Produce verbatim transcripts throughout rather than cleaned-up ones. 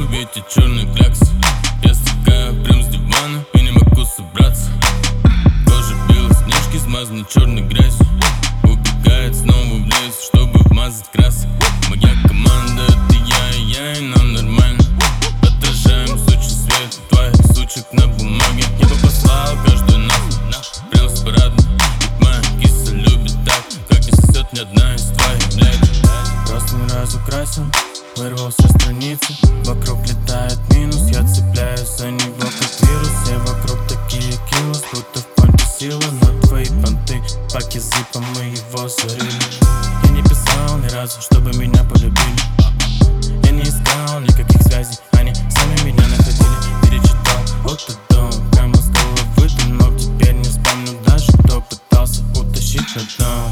ветер черный клякс. Я стекаю прям с дивана и не могу собраться. Кожа белой снежки, смазана черной грязью. Убегает снова в лес, чтобы вмазать красок. Моя команда — это я и я, и нам нормально. Отражаем сучий свет твоих сучек на бумаге. Я бы послал каждую нахуй, прям с парадной. Ведь моя киса любит так, как не сосет ни одна из твоих, блядь. Просто не разукрасен, вырвался страницы. Вокруг летает минус, я цепляюсь за него как вирус. Все вокруг такие киллос, будто в помпе сила. Но твои понты, паки с зипом, мы его зарыли. Я не писал ни разу, чтобы меня полюбили. Я не искал никаких связей, они сами меня находили. Перечитал от и до, прямо с головы ты, но теперь не вспомню даже, кто пытался утащить на дно.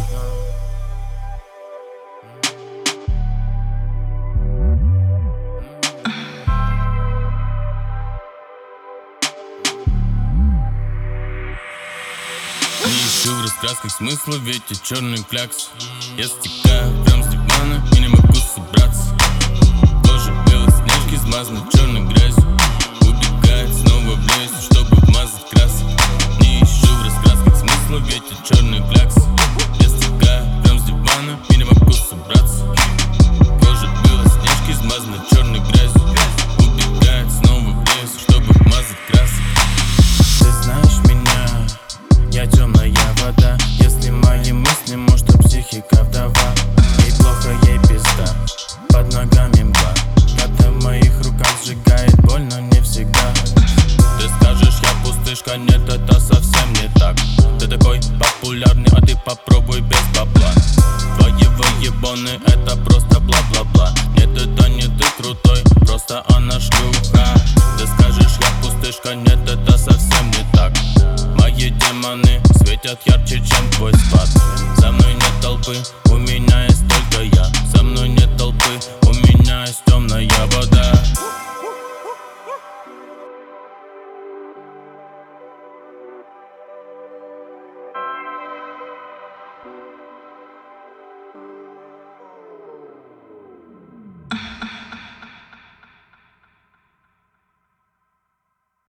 Не ищу в раскрасках смысла, ветер черный клякс. Я стекаю прям с дивана и не могу собраться. Кожа белой снежки, смазана черной грязью. Убегает снова в лес, чтобы вмазать красок. Не ищу в раскрасках смысла, ветер черный клякс. Я стекаю прям с дивана и не могу собраться. Кожа белой снежки, смазана черной грязью. Убегает снова в лес, чтобы вмазать красок. Ты знаешь меня, я темная вода. Если мои мысли, может, психика вдова. Ей плохо, ей пизда, под ногами мгла. Когда в моих руках сжигает боль, но не всегда. Ты скажешь, я пустышка, нет, это совсем не так. Ты такой популярный, а ты попробуй без бабла. Твои выебоны, это просто бла-бла-бла. Нет, это не ты крутой, просто она шлюха. Ты скажешь, я пустышка, нет, это совсем не так. Мои демоны светят ярче, чем твой спад. За мной нет толпы,